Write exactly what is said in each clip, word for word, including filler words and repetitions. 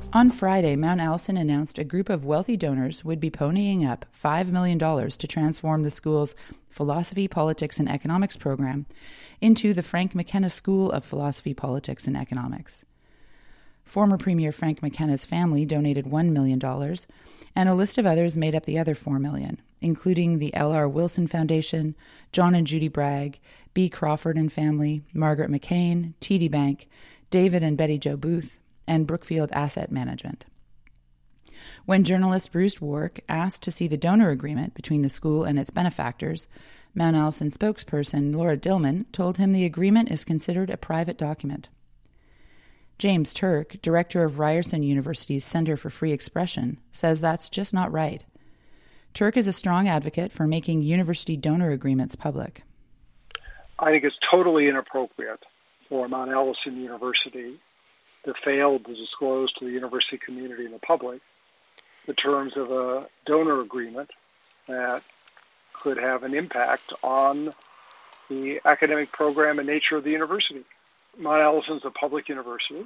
On Friday, Mount Allison announced a group of wealthy donors would be ponying up five million dollars to transform the school's Philosophy, Politics, and Economics program into the Frank McKenna School of Philosophy, Politics, and Economics. Former Premier Frank McKenna's family donated one million dollars, and a list of others made up the other four million dollars, including the L R Wilson Foundation, John and Judy Bragg, B. Crawford and family, Margaret McCain, T D Bank, David and Betty Jo Booth, and Brookfield Asset Management. When journalist Bruce Wark asked to see the donor agreement between the school and its benefactors, Mount Allison spokesperson Laura Dillman told him the agreement is considered a private document. James Turk, director of Ryerson University's Center for Free Expression, says that's just not right. Turk is a strong advocate for making university donor agreements public. I think it's totally inappropriate for Mount Allison University to fail to disclose to the university community and the public the terms of a donor agreement that could have an impact on the academic program and nature of the university. Mount Allison is a public university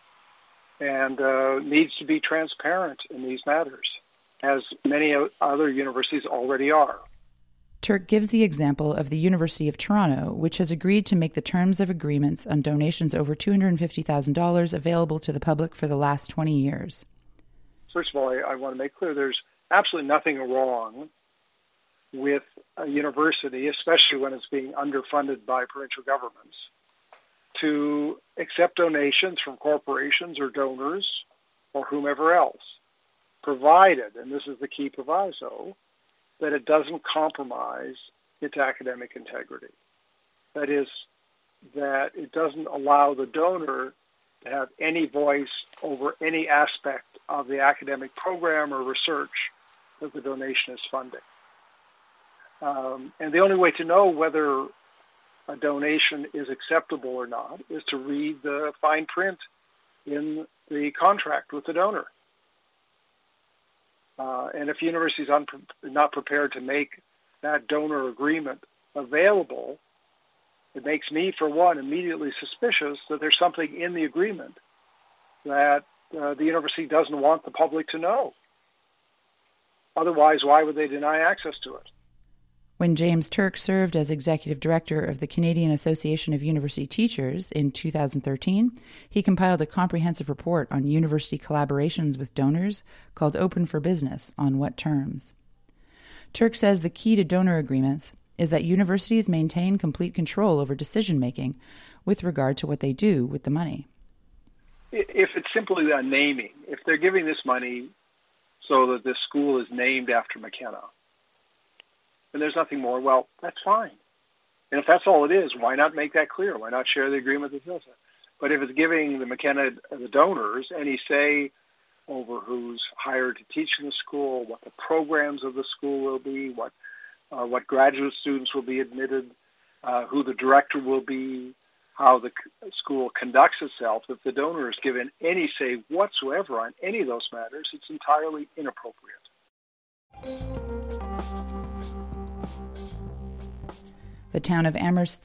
and uh, needs to be transparent in these matters, as many other universities already are. Turk gives the example of the University of Toronto, which has agreed to make the terms of agreements on donations over two hundred fifty thousand dollars available to the public for the last twenty years. First of all, I, I want to make clear there's absolutely nothing wrong with a university, especially when it's being underfunded by provincial governments, to accept donations from corporations or donors or whomever else, provided, and this is the key proviso, that it doesn't compromise its academic integrity. That is, that it doesn't allow the donor to have any voice over any aspect of the academic program or research that the donation is funding. Um, and the only way to know whether a donation is acceptable or not is to read the fine print in the contract with the donor. Uh, and if the university is unpre- not prepared to make that donor agreement available, it makes me, for one, immediately suspicious that there's something in the agreement that uh, the university doesn't want the public to know. Otherwise, why would they deny access to it? When James Turk served as executive director of the Canadian Association of University Teachers in two thousand thirteen, he compiled a comprehensive report on university collaborations with donors called Open for Business: On What Terms. Turk says the key to donor agreements is that universities maintain complete control over decision-making with regard to what they do with the money. If it's simply a naming, if they're giving this money so that this school is named after McKenna, and there's nothing more, well, that's fine. And if that's all it is, why not make that clear? Why not share the agreement that says that? But if it's giving the McKenna, the donors, any say over who's hired to teach in the school, what the programs of the school will be, what uh, what graduate students will be admitted, uh, who the director will be, how the c- school conducts itself, if the donor is given any say whatsoever on any of those matters, it's entirely inappropriate. The town of Amherst